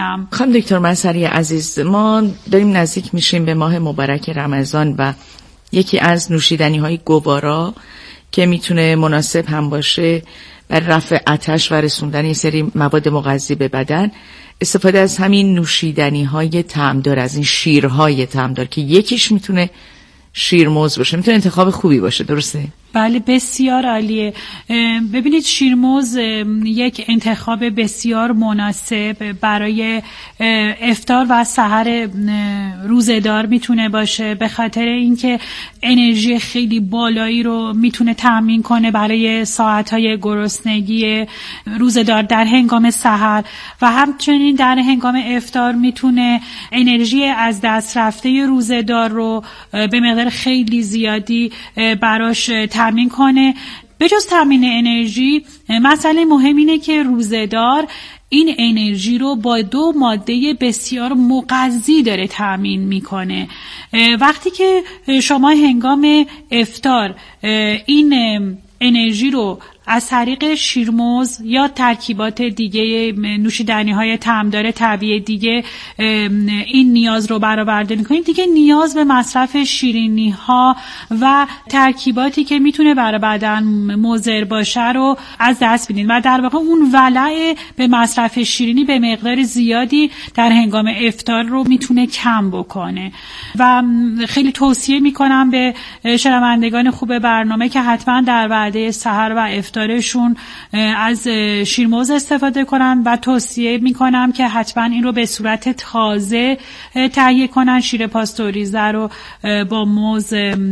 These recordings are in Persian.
میکنم. خانم دکتر مسری عزیز، ما داریم نزدیک میشیم به ماه مبارک رمضان و یکی از نوشیدنی های گوارا که میتونه مناسب هم باشه برای رفع عطش و رسوندن یه سری مواد مغذی به بدن، استفاده از همین نوشیدنی های طعمدار، از این شیرهای طعمدار که یکیش میتونه شیرموز باشه، میتونه انتخاب خوبی باشه. درسته؟ بله، بسیار عالیه. ببینید، شیرموز یک انتخاب بسیار مناسب برای افطار و سحر روزه‌دار میتونه باشه، به خاطر اینکه انرژی خیلی بالایی رو میتونه تامین کنه برای ساعت‌های گرسنگی روزه‌دار در هنگام سحر و همچنین در هنگام افطار میتونه انرژی از دست رفته روزه‌دار رو به مقدار خیلی زیادی براش تامین کنه. به جز تامین انرژی، مسئله مهم اینه که روزه‌دار این انرژی رو با 2 ماده بسیار مغذی داره تامین میکنه. وقتی که شما هنگام افطار این انرژی رو از طریق شیرموز یا ترکیبات دیگه نوشیدنی‌های طعمدار طبیعی دیگه این نیاز رو برآورده می‌کنید، دیگه نیاز به مصرف شیرینی‌ها و ترکیباتی که میتونه برای بدن مضر باشه رو از دست میدید و در واقع اون ولع به مصرف شیرینی به مقدار زیادی در هنگام افطار رو میتونه کم بکنه. و خیلی توصیه میکنم به شنوندگان خوب برنامه که حتما در وعده سحر و افطارشون از شیرموز استفاده کنن و توصیه میکنم که حتما این رو به صورت تازه تهیه کنن، شیر پاستوریزه رو با موز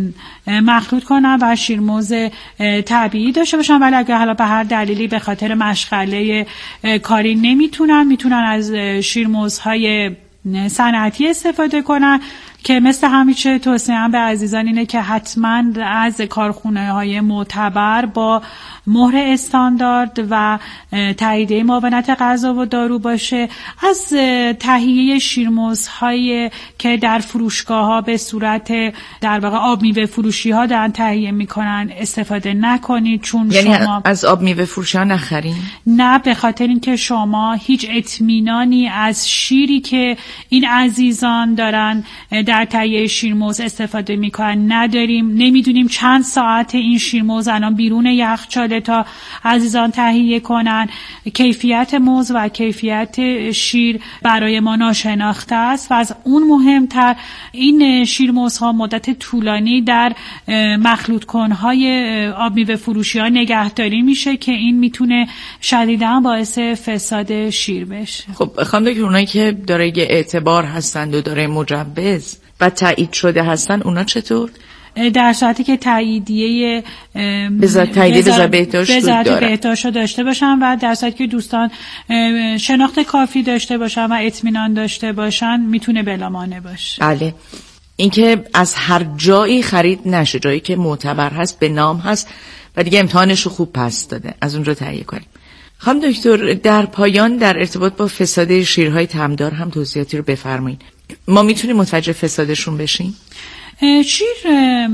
مخلوط کنن و شیرموز طبیعی داشته باشن. ولی اگر حالا به هر دلیلی به خاطر مشغله کاری میتونن از شیرموزهای صنعتی استفاده کنن که مثل همیشه توصیه‌ام به عزیزان اینه که حتما از کارخانه‌های معتبر با مهر استاندارد و تاییدیه معاونت غذا و دارو باشه. از تهیه شیرموزهایی که در فروشگاه‌ها به صورت در واقع آب میوه فروشی‌ها دارن تهیه میکنن استفاده نکنید، چون یعنی شما از آب میوه فروشی‌ها نخرین؟ نه، به خاطر اینکه شما هیچ اطمینانی از شیری که این عزیزان دارن در تهیه شیرموز استفاده میکنن نداریم. نمیدونیم چند ساعت این شیرموز الان بیرون یخچاله تا عزیزان تهیه کنن. کیفیت موز و کیفیت شیر برای ما ناشناخته است و از اون مهمتر این شیرموزها مدت طولانی در مخلوط کنهای آب میوه فروشی ها نگهداری میشه که این میتونه شدیداً باعث فساد شیر بشه. خب خانم دکتر، اونایی که دارای اعتبار هستند و دارای مجوز و تایید شده هستن، اونا چطور؟ در صورتی که تاییدیه وزارت بهداشت رو داشته باشن و در صورتی که دوستان شناخت کافی داشته باشن و اطمینان داشته باشن میتونه بلامانع باشه. بله، اینکه از هر جایی خرید نشه، جایی که معتبر هست، به نام هست و دیگه امتحانش رو خوب پس داده، از اونجا تهیه کنیم. خانم دکتر، در پایان در ارتباط با فساد شیرهای طعمدار هم توضیحاتی رو بفرمایید. ما میتونیم متوجه فسادشون بشیم؟ شیر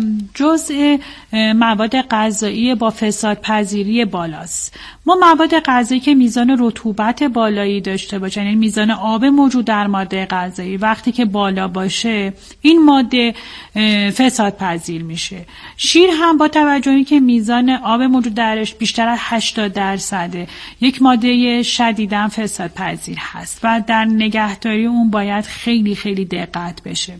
جزء مواد غذایی با فساد پذیری بالاست. ما مواد غذایی که میزان رطوبت بالایی داشته باشه، یعنی میزان آب موجود در ماده غذایی وقتی که بالا باشه، این ماده فساد پذیر میشه. شیر هم با توجه اینکه میزان آب موجود درش بیشتر از 80% یک ماده شدیداً فساد پذیر هست و در نگهداری اون باید خیلی خیلی دقت بشه.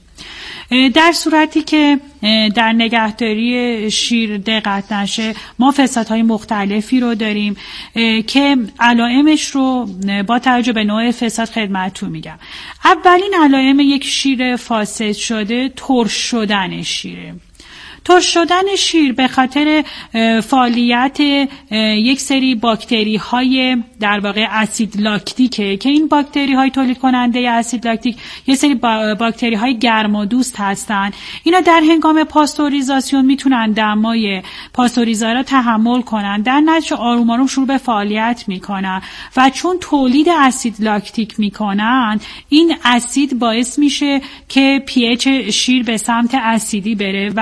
در صورتی که در نگهداری شیر دقت نشه، ما فسادهای مختلفی رو داریم که علائمش رو با توجه به نوع فساد خدمتتون میگم. اولین علائم یک شیر فاسد شده ترش شدن شیره. ترش شدن شیر به خاطر فعالیت یک سری باکتری های در واقع اسید لاکتیکه که این باکتری های تولید کننده اسید لاکتیک یک سری باکتری های گرمادوست هستن. اینا در هنگام پاستوریزاسیون میتونن دمای پاستوریزه را تحمل کنن، در نتیجه آروم آروم شروع به فعالیت میکنن و چون تولید اسید لاکتیک میکنن، این اسید باعث میشه که pH شیر به سمت اسیدی بره و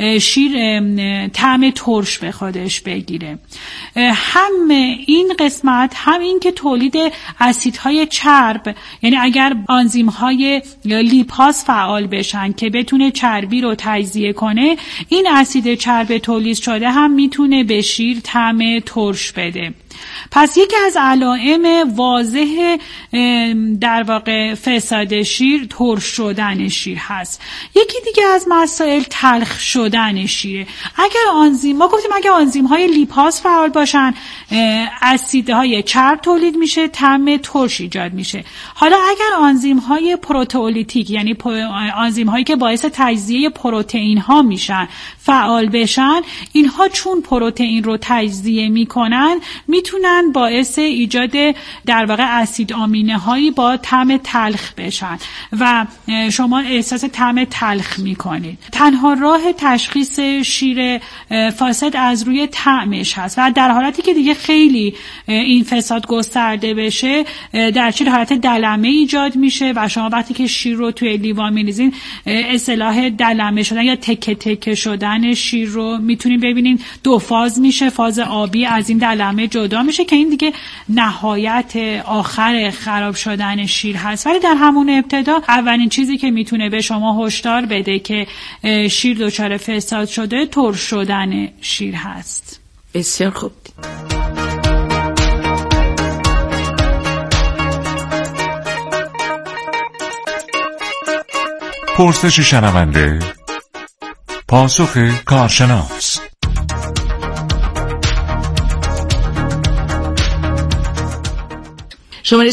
شیر طعم ترش به خودش بگیره. هم این قسمت، هم این که تولید اسیدهای چرب، یعنی اگر آنزیم‌های لیپاز فعال بشن که بتونه چربی رو تجزیه کنه، این اسید چرب تولید شده هم میتونه به شیر طعم ترش بده. پس یکی از علائم واضح در واقع فساد شیر ترش شدن شیر هست. یکی دیگه از مسائل تلخ شدن شیره. ما گفتیم اگر آنزیم‌های لیپاز فعال باشن، اسیدهای چرب تولید میشه، طعم ترش ایجاد میشه. حالا اگر آنزیم‌های پروتئولیتیک، یعنی آنزیم‌هایی که باعث تجزیه پروتئین ها میشن فعال بشن، اینها چون پروتئین رو تجزیه میکنن میتونن باعث ایجاد در واقع اسید آمینه هایی با طعم تلخ بشن و شما احساس طعم تلخ میکنید. تنها راه تشخیص شیر فاسد از روی طعمش هست و در حالتی که دیگه خیلی این فساد گسترده بشه، در چه حالت دلمه ایجاد میشه و شما وقتی که شیر رو توی لیوان میریزین اصطلاح دلمه شدن یا تکه تکه شدن شیر رو میتونین ببینین. دو فاز میشه، فاز آبی از این دلمه جدا میشه که این دیگه نهایت آخر خراب شدن شیر هست. ولی در همون ابتدا اولین چیزی که میتونه به شما هشدار بده که شیر دچار فساد شده ترش شدن شیر هست. بسیار خوب. پرسش شنونده، پاسخ کارشناس. شماره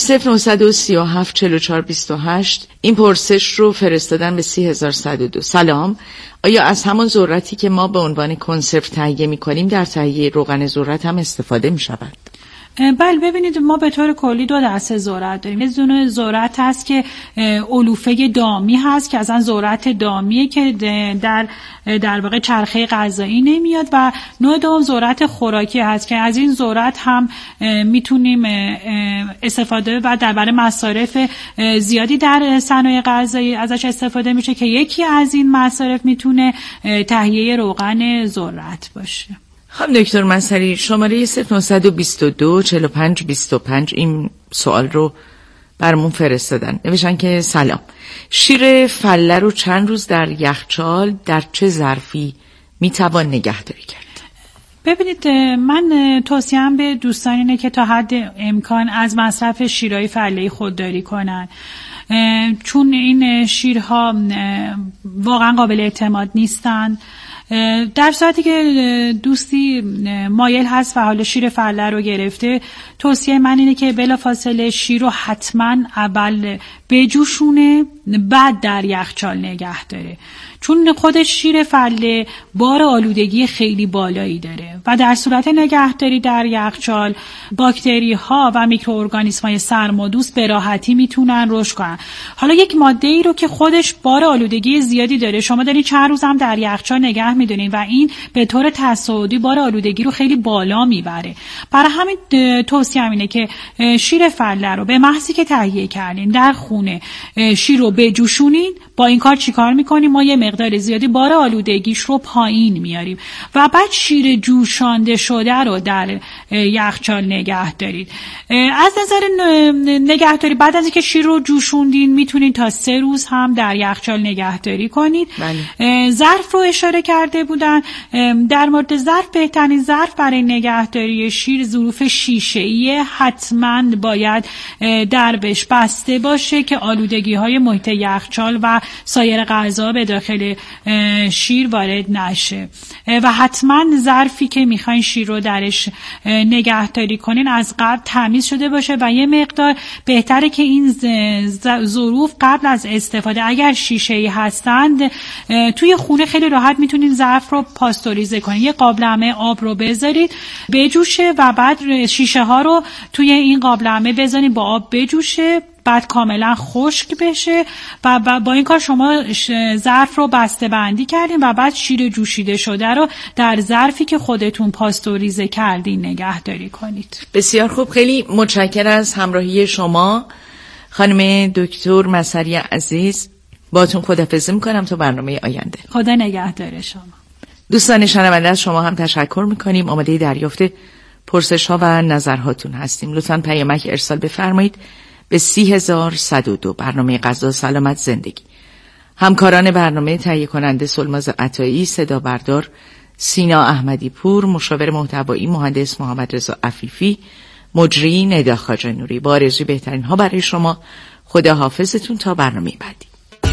0937 این پرسش رو فرستادن به 30102. سلام، آیا از همون ذرتی که ما به عنوان کنسرو تهیه می‌کنیم در تهیه روغن ذرت هم استفاده می‌شود؟ بله، ببینید ما به طور کلی دو دسته ذرت داریم. یه دونه ذرت هست که علوفه دامی هست که اصلا ذرت دامیه که در واقع چرخه غذایی نمیاد، و نوع دوم ذرت خوراکی هست که از این ذرت هم میتونیم استفاده و برای مصارف زیادی در صنایع غذایی ازش استفاده میشه که یکی از این مصارف میتونه تهیه روغن ذرت باشه. خب دکتر مسری، شماره 0922 4525 این سوال رو برامون فرستادن. نوشتن که سلام، شیر فله رو چند روز در یخچال در چه ظرفی میتوان نگهداری کرد؟ ببینید، من توصیه‌ام به دوستان اینه که تا حد امکان از مصرف شیرهای فله‌ای خودداری کنن، چون این شیرها واقعا قابل اعتماد نیستن. در صورتی که دوستی مایل هست و حالا شیر فله رو گرفته، توصیه من اینه که بلافاصله شیر رو حتما اول بجوشونه، بعد در یخچال نگه داره، چون خود شیر فله بار آلودگی خیلی بالایی داره و در صورت نگهداری در یخچال باکتری ها و میکروارگانیسم های سرمادوست به راحتی میتونن رشد کنن. حالا یک ماده ای رو که خودش بار آلودگی زیادی داره، شما دارین چند روز هم در یخچال نگه میدونین و این به طور تصاعدی بار آلودگی رو خیلی بالا میبره. برای همین توصیه‌ام اینه که شیر فله رو به محضی که تهیه کردین در خونه شیر رو بجوشونین. با این کار چیکار میکنیم؟ ما یه مقدار زیادی بار آلودگیش رو پایین میاریم و بعد شیر جوشانده شده رو در یخچال نگه دارید. از نظر نگهداری، بعد از اینکه شیر رو جوشوندین میتونید تا 3 روز هم در یخچال نگهداری کنید. بله. ظرف رو اشاره کرده بودن. در مورد ظرف، بهترین ظرف برای نگهداری شیر ظروف شیشه‌ایه. حتما باید دربش بسته باشه که آلودگی های محیط یخچال و سایر غذا به داخل شیر وارد نشه و حتما ظرفی که میخواین شیر رو درش نگهداری کنین از قبل تمیز شده باشه و یه مقدار بهتره که این ظروف قبل از استفاده اگر شیشه‌ای هستند توی خونه خیلی راحت میتونین ظرف رو پاستوریزه کنین. یه قابلمه آب رو بذارید بجوشه و بعد شیشه ها رو توی این قابلمه بذارین با آب بجوشه، بعد کاملا خشک بشه و با این کار شما ظرف رو بسته بندی کردین و بعد شیر جوشیده شده رو در ظرفی که خودتون پاستوریزه کردین نگهداری کنید. بسیار خوب، خیلی متشکرم از همراهی شما خانم دکتر مسری عزیز. باتون خداحافظی میکنم تا برنامه آینده. خدا نگهدار شما. دوستان شنونده از شما هم تشکر میکنیم. آماده دریافت پرسش ها و نظرهاتون هستیم. لطفاً پیامک ارسال بفرمایید به 30102 برنامه غذا سلامت زندگی. همکاران برنامه تهیه کننده سلماز عطایی، صدا بردار سینا احمدی پور، مشاور محتوایی مهندس محمد رضا عفیفی، مجری ندا خواجه نوری. با آرزوی بهترین ها برای شما. خدا حافظتون تا برنامه بعدی.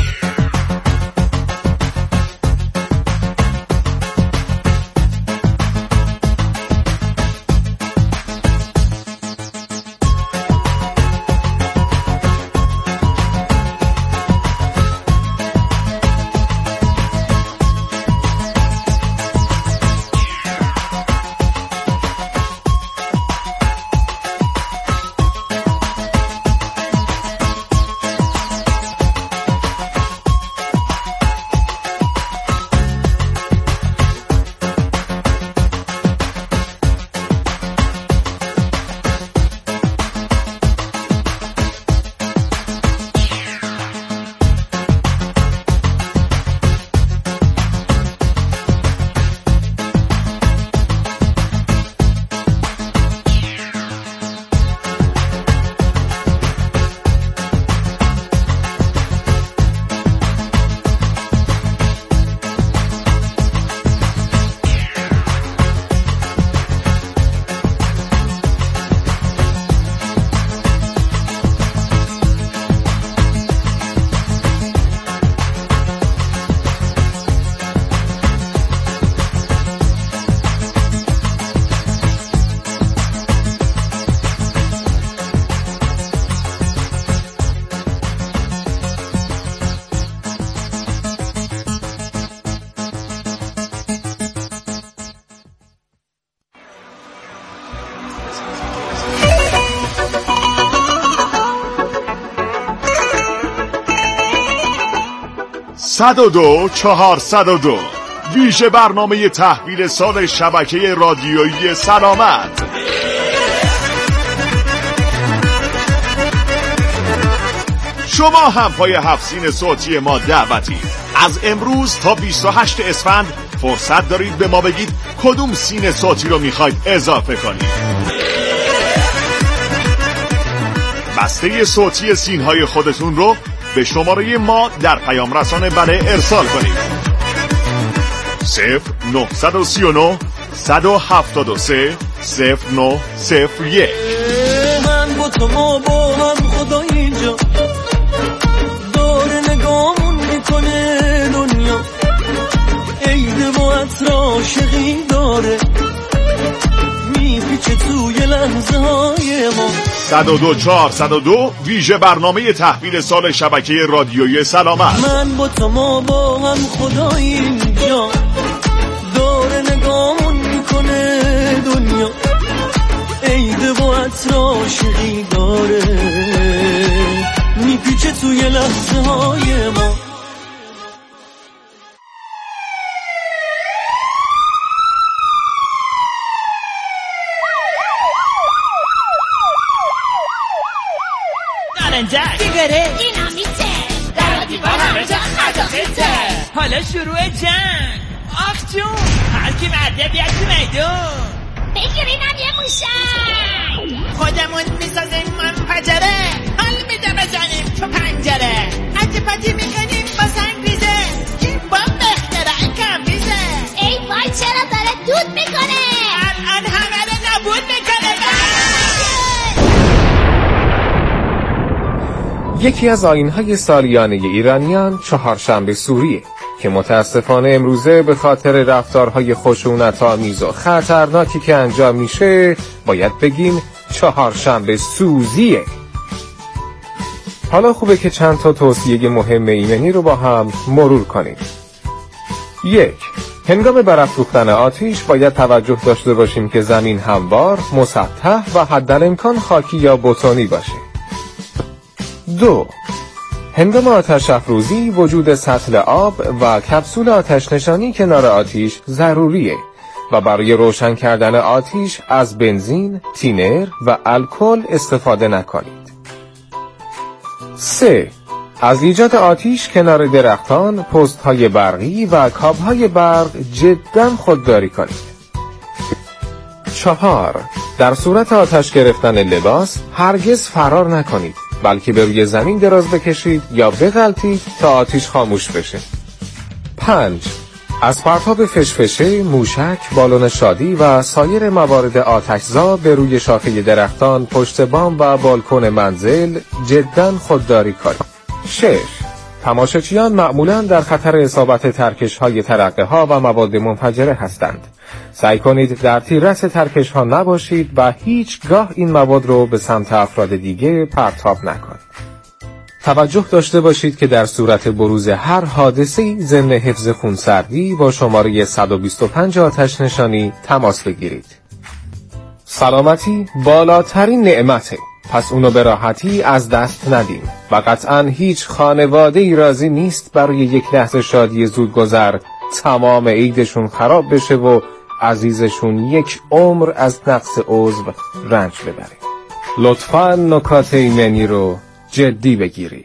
صد چهار 102 ویژه برنامه تحویل سال شبکه رادیویی سلامت. شما هم پای 7 سین صوتی ما دعوتی. از امروز تا 28 اسفند فرصت دارید به ما بگید کدوم سین صوتی رو میخواید اضافه کنید. بسته صوتی سینهای خودتون رو به شماره ما در پیام رسانه بله ارسال کنید. 0939 173 0901. من با تو ما با هم خدا اینجا داره نگامون میکنه دنیا، عید با عطر عاشقی داره میپیچه توی لحظه های ما. 102 ویژه برنامه تحویل سال شبکه رادیویی سلامت. من با تو ما با هم خدا اینجا داره نگامون میکنه دنیا، عید با عطر عاشقی داره میپیچه توی لحظه های ما. دیگره دینامیته در دیوار همه جا خطافته. حالا شروع جنگ. آخ جون هر کی مرده بیاد تو میدون بگیرینم یه موشک. خودمون میسازیم منفجره، حال میده بزنیم تو پنجره، حتی پتی میکنیم با سنگریزه، این بام بختره کم ریزه. ای وای چرا داره دود میکنه، الان همه رو نابود میکنه. یکی از آیین‌های سالیانه ایرانیان چهارشنبه سوریه که متاسفانه امروزه به خاطر رفتارهای خشونت‌آمیز و خطرناکی که انجام میشه باید بگیم چهارشنبه سوزیه. حالا خوبه که چند تا توصیه مهم ایمنی رو با هم مرور کنیم. 1. هنگام برافروختن آتش باید توجه داشته باشیم که زمین هموار، مسطح و حدالامکان خاکی یا بتونی باشه. 2. هنگام آتش افروزی وجود سطل آب و کپسول آتش نشانی کنار آتش ضروریه و برای روشن کردن آتش از بنزین، تینر و الکل استفاده نکنید. 3. از ایجاد آتش کنار درختان، پست‌های برقی و کابل‌های برق جداً خودداری کنید. 4. در صورت آتش گرفتن لباس هرگز فرار نکنید، بلکه به روی زمین دراز بکشید یا بغلطید تا آتش خاموش بشه. 5. از پرتاب فشفشه، موشک، بالون شادی و سایر موارد آتشزا به روی شاخه درختان، پشت بام و بالکن منزل جداً خودداری کنید. 6. تماشاچیان معمولاً در خطر اصابت ترکش‌های ترقه‌ها و مواد منفجره هستند. سعی کنید در تیررس ترکش‌ها نباشید و هیچگاه این مواد رو به سمت افراد دیگه پرتاب نکنید. توجه داشته باشید که در صورت بروز هر حادثه‌ای ضمن حفظ خونسردی با شماره 125 آتش نشانی تماس بگیرید. سلامتی بالاترین نعمته، پس اونو به راحتی از دست ندیم و قطعاً هیچ خانواده‌ای راضی نیست برای یک لحظه شادی زودگذر تمام عیدشون خراب بشه و عزیزشون یک عمر از نقص عضو رنج ببره. لطفاً نکات ایمنی رو جدی بگیری.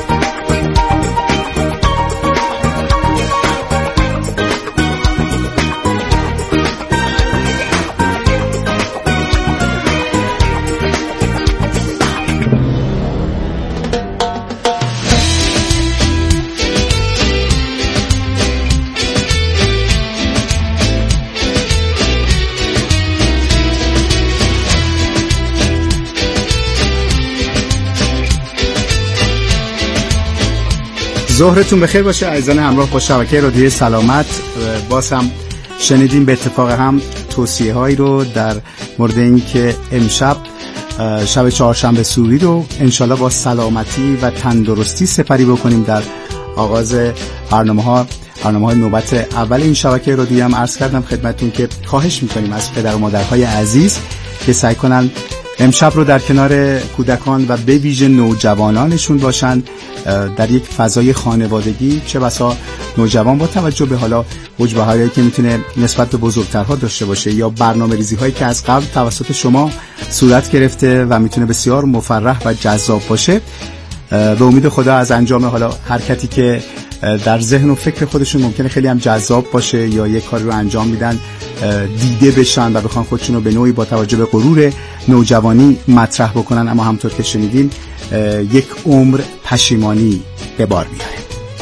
ظهرتون بخیر باشه عزیزان همراه با شبکه رادیوی سلامت. باز هم شنیدیم به اتفاق هم توصیه هایی رو در مورد این که امشب شب چهارشنبه سوری رو انشالله با سلامتی و تندرستی سپری بکنیم. در آغاز برنامه های نوبت اول این شبکه رادیویی هم عرض کردم خدمتون که خواهش میکنیم از پدر و مادرهای عزیز که سعی کنن امشب رو در کنار کودکان و به ویژه نوجوانانشون باشن در یک فضای خانوادگی. چه بسا نوجوان با توجه به حالا وجبه‌هایی که میتونه نسبت به بزرگترها داشته باشه یا برنامه‌ریزی‌هایی که از قبل توسط شما صورت گرفته و میتونه بسیار مفرح و جذاب باشه، به امید خدا از انجام حالا حرکتی که در ذهن و فکر خودشون ممکنه خیلی هم جذاب باشه یا یک کاری رو انجام میدن دیده بشن و بخوان خودشون رو به نوعی با توجه به غرور نوجوانی مطرح بکنن، اما همونطور که شنیدین یک عمر پشیمانی به بار میاره.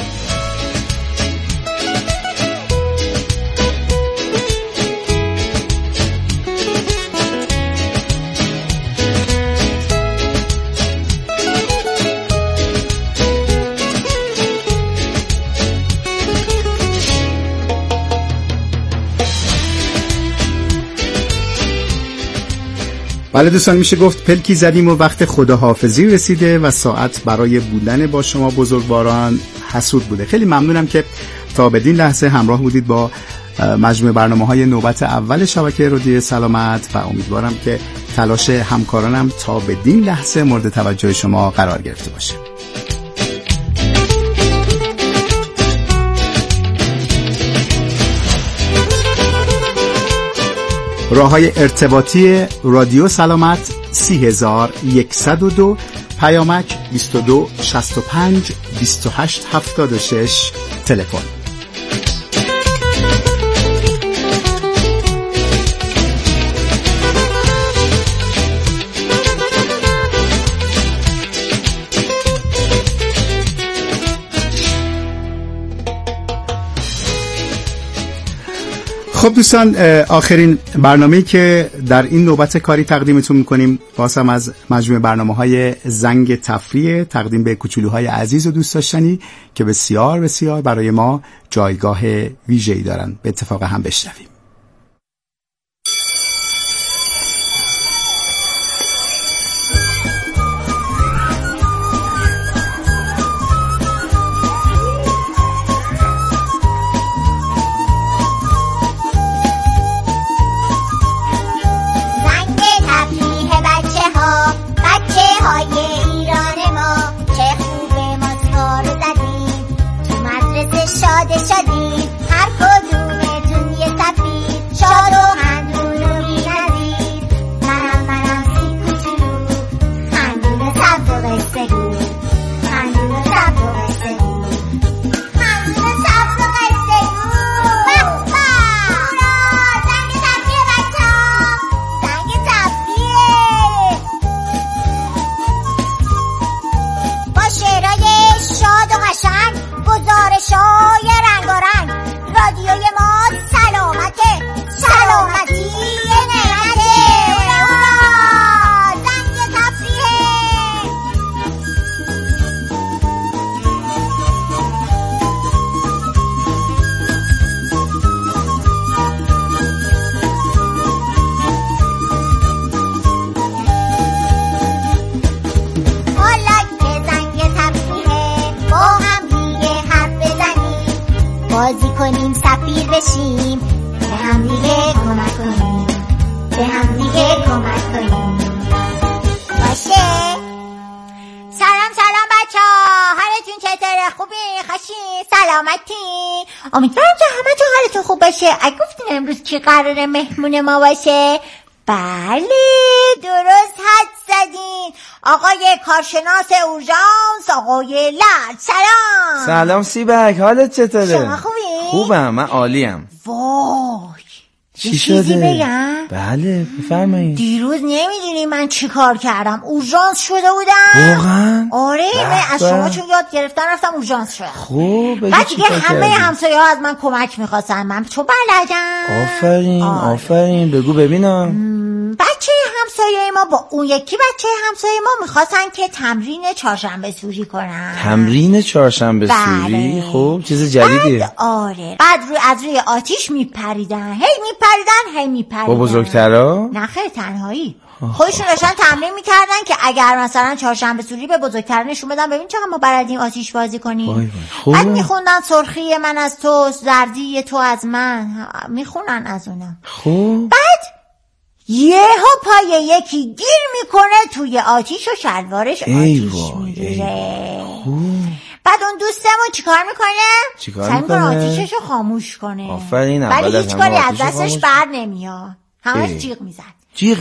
بله دوستان، میشه گفت پلکی زدیم و وقت خداحافظی رسیده و ساعت برای بودن با شما بزرگواران حسود بوده. خیلی ممنونم که تا بدین لحظه همراه بودید با مجموعه برنامه‌های نوبت اول شبکه رادیوی سلامت و امیدوارم که تلاش همکارانم تا بدین لحظه مورد توجه شما قرار گرفته باشه. راه‌های ارتباطی رادیو سلامت 30102، پیامک 22 65 28 76، تلفن. خب دوستان، آخرین برنامه‌ای که در این نوبت کاری تقدیمتون می‌کنیم بازم از مجموعه برنامه‌های زنگ تفریح تقدیم به کوچولوهای عزیز و دوست داشتنی که بسیار بسیار برای ما جایگاه ویژه‌ای دارن. به اتفاق هم بشنویم. شادی هر کدومتون یه تپی گزارشای رنگارنگ. رادیوی ما سلامته، سلامتی نعمته. زنگ تفریحه. حالا که زنگ تفریحه با هم دیگه حرف بزنیم، بازی کنیم سفیر بشیم، به هم دیگه کمک کنیم، به هم دیگه کمک کنیم. باشه. سلام بچه ها، حالتون چطوره؟ خوبی؟ خشین؟ سلامتی؟ امیدوارم که همه تو حالتون خوب باشه. اگه گفتین امروز کی قراره مهمون ما باشه؟ بله درست حد زدین، آقای کارشناس اورژانس آقای لرد. سلام سیبک، حالت چطوره؟ شما خوبی؟ خوبم، من عالیم. وای چی چیزی شده؟ بگم؟ بله بفرمایید. دیروز نمیدونی من چی کار کردم؟ اورژانس شده بودم. واقعا؟ آره من از شما چون یاد گرفتن رفتم اورژانس شدم. خوب بگی بعد چی دیگه کار همه کردی؟ همسایه‌ها از من کمک می‌خواستن، من چون بلدم. آفرین بگو ببینم. بچه همسایه ما با اون یکی بچه همسایه ما میخواستن که تمرین چهارشنبه سوری کنن. تمرین چهارشنبه سوری؟ خب چیز جدیدیه. آره بعد از روی آتیش میپریدن، هی میپریدن. با بزرگترا؟ نه خیلی تنهایی. خودشون داشتن تمرین میکردن که اگر مثلا چهارشنبه سوری به بزرگتر نشون بدن ببین چقدر ما بلدیم آتیش بازی کنیم. بعد میخوندن سرخی من از تو، زردی تو از من، میخونن از اونا. خوب بعد یهو پای یکی گیر میکنه توی آتیش و شلوارش آتیش میگیره. بعد اون دوستمون چیکار میکنه؟ سعی میکنه آتیشش رو خاموش کنه. آفرین. ولی هیچ کاری از دستش بر نمیاد، همش جیغ میزد. جیغ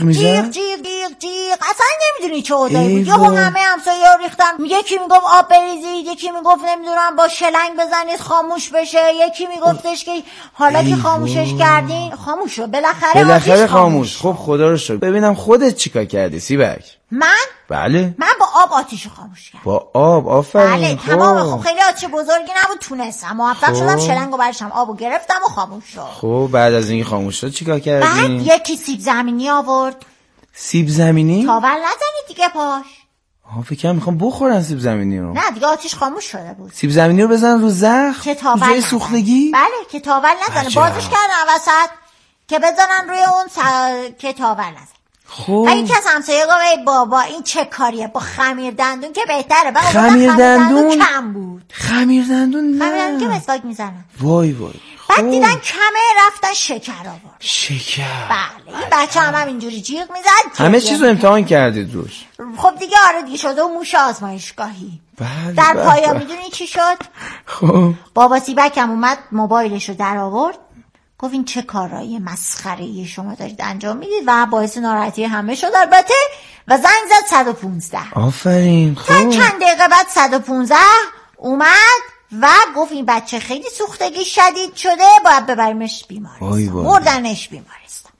اصلا نمیدونی چه اوضاعی بود. یهو همه همسایه‌ها ریختن، یکی میگفت آب بریزید، یکی میگفت نمیدونم با شلنگ بزنید خاموش بشه، یکی میگفتش که حالا که خاموشش کردین خاموش شد، بالاخره خاموش. خب خدا رو شکر. ببینم خودت چیکار کردی سیبک؟ من؟ بله من با آب آتیشو خاموش کردم. با آب؟ آفرین. بله تمام. خب خیلی آتیش بزرگی نبود، تونستم موفق شدم شلنگو برشم، آبو گرفتم و خاموش شد. خب بعد از اینکه خاموش شد چیکار کردی؟ بعد یکی سیب زمینی آورد. سیب زمینی؟ تاول نزنید دیگه پاش. فکر کنم میخوام بخورن سیب زمینی رو. نه دیگه آتیش خاموش شده بود. سیب زمینی رو بزن رو زخم که تاول جای سوختگی؟ بله که تاول نزنه. بازش کردن وسط که بزنن روی اون که تاول نزنه. خب یکی از همسایه گفت ای بابا این چه کاریه با خمیر دندون که بهتره. خمیر دندون کم بود. خمیر دندون نه. خمیر دندون که مسواک میزنن. وای بعد دیدن کمه رفتن شکر آورد. شکر؟ بله این بچه هم اینجوری جیغ میزد. همه چیز رو امتحان کردید روش؟ خب دیگه آره دیگه شده و موش آزمایشگاهی. بله. در پایان میدونی چی شد؟ خب بابا سیبک هم اومد موبایلش رو در آورد، گفت این چه کارایی مسخره‌ای شما دارید انجام میدید و باعث ناراحتی همه شد البته، و زنگ زد 115. آفرین. خب چند دقیقه بعد 115 اومد و گفت این بچه خیلی سوختگی شدید شده، باید ببریمش بیمارستان. بردنش بیمارستان.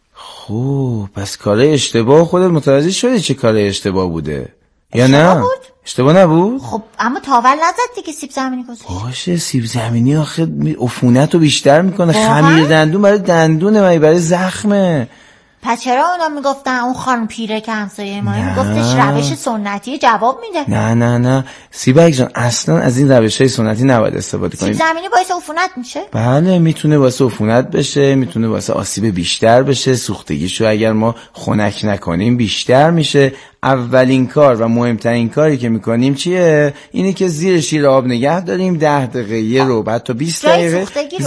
خب پس کار اشتباه خودت متوجه شدی چه کار اشتباه بوده یا نه؟ اشتباه نبود؟ خب اما تاول نزد دیگه، سیب زمینی گذاشت. باشه سیب زمینی آخه عفونت رو بیشتر میکنه. خمیر دندون برای دندونه مگه برای زخمه؟ پس چرا اونا میگفتن اون خانم پیره که همسایه ما میگفتش روش سنتی جواب میده؟ نه سیبک جان اصلا از این روش‌های سنتی نباید استفاده کنیم. سیب زمینی باعث عفونت میشه؟ بله میتونه باعث عفونت بشه، میتونه باعث آسیب بیشتر بشه، سوختگیشو اگر ما خنک نکنیم بیشتر میشه. اولین کار و مهمترین کاری که میکنیم چیه؟ اینه که زیر شیر آب نگه داریم 10 دقیقه یه رو بعد تا 20 دقیقه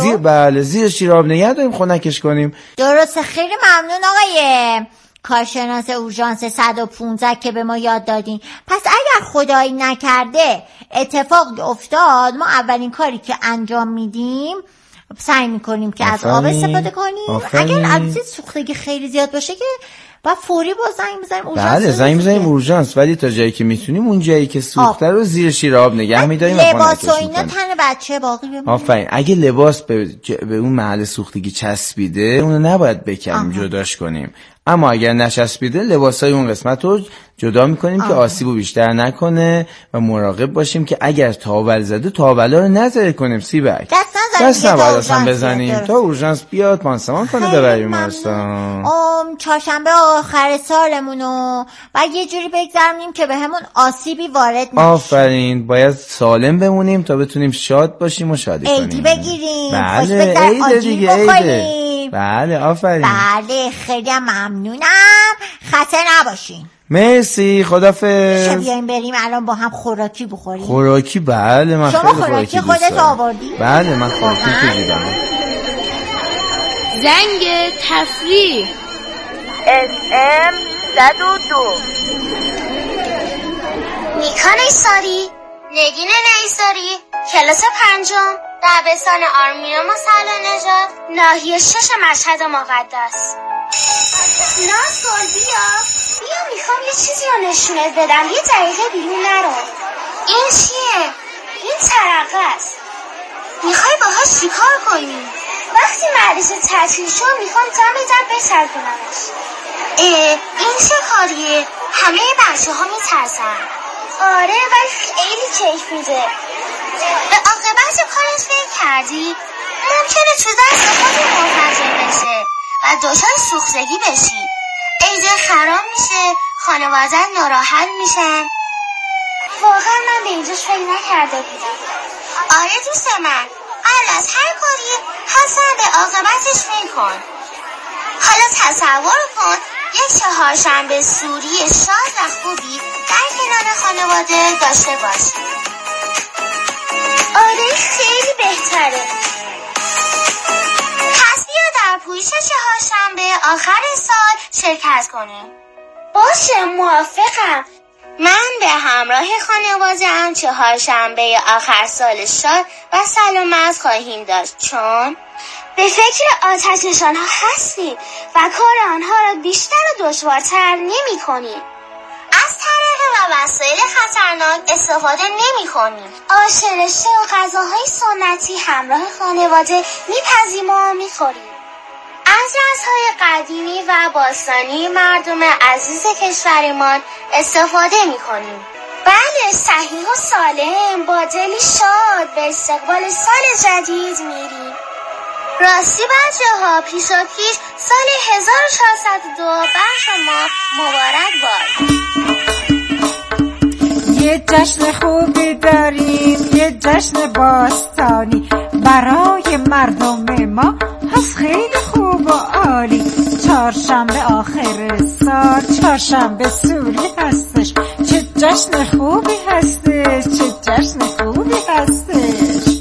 زیر شیر آب نگه داریم خنکش کنیم. درسته. خیلی ممنون آقای کارشناس اورژانس 115 که به ما یاد دادین. پس اگر خدایی نکرده اتفاقی افتاد، ما اولین کاری که انجام میدیم سعی میکنیم که از آب استفاده کنیم. اگر عدد سوختگی خیلی زیاد باشه که با فوری با زنگ بزنیم اورژانس. بله زنگ بزنیم اورژانس، ولی تا جایی که میتونیم اون جایی که سوخته رو زیر شیر آب نگه می‌داریم. لباس و اینا تن بچه باقی بمونه. آفرین. اگه لباس به اون محل سوختگی چسبیده اونو نباید بکنیم، جداش کنیم. اما اگر نچسبیده لباسای اون قسمت رو جدا میکنیم که آسیبو بیشتر نکنه و مراقب باشیم که اگر تاول زده تاولا رو نذاره کنیم. سیبک دست نباید اصلا بزنیم تا اورژانس بیاد پانسمان کنه ببریم بیمارستان. چهارشنبه آخر سالمونو و یه جوری بگذرونیم که به همون آسیبی وارد نشه. آفرین، باید سالم بمونیم تا بتونیم شاد باشیم و شادی کنیم. عیدی بگیریم. بله عیده دیگه، عیده. بله آفرین. بله خیلی ممنونم، خسته نباشین. مرسی، خدافظ. میشه بیایم بریم الان با هم خوراکی بخوریم؟ خوراکی؟ بله من شما خیلی خوراکی دوست خودت دارم. آوردی؟ بله من خوراکی کشیدم. زنگ تفریح SM 102. نیکا نیساری، نگین نیساری، کلاس 5 دبستان آرمیا مسلا نژاد، ناحیه 6 مشهد مقدس. ناسول بیا میخوام یه چیزی رو نشونت بدم، یه دقیقه بیرون نرو. این چیه؟ این ترقه است. میخوای باهاش چیکار کنی؟ وقتی مدرسه تعطیل شد میخوام دم بچرخونمش. این چه کاریه؟ همه بچه ها میترسن. آره ولی خیلی کیف میده. به عاقبت کارت فکر کردی؟ ممکنه تو دست خودت منفجر بشه و دچار سوختگی بشی. عیده خراب میشه، خانواده ناراحت میشن. واقعا من به اینجاش فکر نکرده بودم. آره دوست من، قبل از هر کاری حتما به عاقبتش فکر کن. حالا تصور کن یک چهارشنبه سوری شاد و خوبی در کنار خانواده داشته باشی. آره خیلی بهتره. پس بیا در پویش چهارشنبه آخر سال شرکت کنیم. باشه موافقم. من به همراه خانواده‌ام چهارشنبه آخر سال شاد و سلامت خواهیم داشت، چون به فکر آتش نشان‌ها هستیم و کار آنها را بیشتر و دشوارتر نمی‌کنیم. از طریق و وسایل خطرناک استفاده نمی‌کنیم. آش رشته و غذاهای سنتی همراه خانواده می‌پزیم و می‌خوریم. از رسم‌های قدیمی و باستانی مردم عزیز کشورمان استفاده می‌کنیم. بله صحیح و سالم با دلی شاد به استقبال سال جدید میریم. راستی بچه‌ها پیش سال 1402 بر شما مبارک باد. یه جشن خوبی داریم، یه جشن باستانی برای مردم ما هست خیلی خوب و عالی. چهارشنبه آخر سال چهارشنبه سوری هستش، چه جشن خوبی هستش، چه جشن خوبی هستش.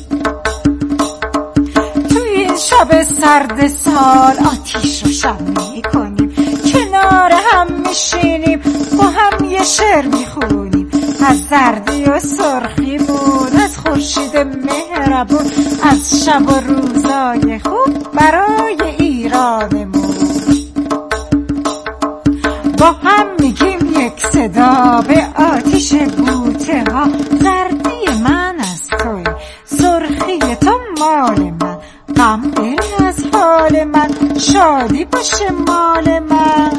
توی این شب سرد سال آتیش روشن می‌کنیم، کنار هم میشینیم، با هم یه شعر میخونیم از زردی و سرخیمون، از خورشید مهربون، از شب و روزای خوب برای ایرانمون. با هم میگیم یک صدا به آتیش بوته ها، زردی من از توی، سرخی تو مال من، غم بری از حال من، شادی باشه مال من.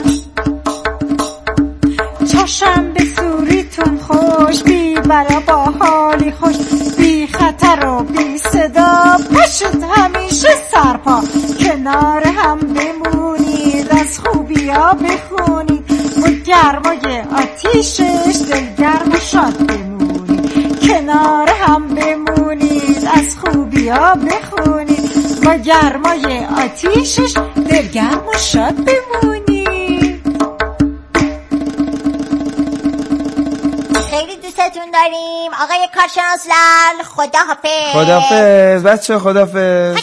چهارشنبه سوریتون خوش، بی بلا با حالی خوش، بی خطر و بی صدا باشید همیشه سرپا، کنار هم بمونید از خوبیا بخونید، با گرمای آتیشش دلگرم و شاد بمونید، کنار هم بمونید از خوبیا بخونید، با گرمای آتیشش دلگرم و شاد بمونید. خیلی دوستتون داریم آقای کارشناس لال. خداحافظ. خداحافظ بچه، خداحافظ.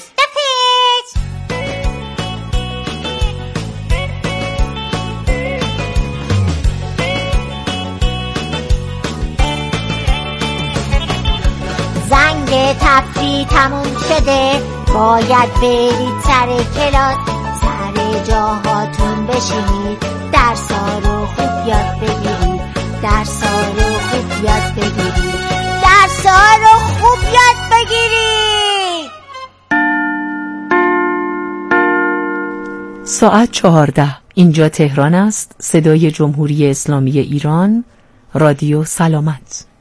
زنگ تفریح تموم شده، باید برید سر کلاس، سر جاهاتون بشینید، درسا رو خوب یاد بگیرید، درسا رو خوب یاد بگیرید، درسا رو خوب یاد بگیرید. ساعت 14. اینجا تهران است. صدای جمهوری اسلامی ایران، رادیو سلامت.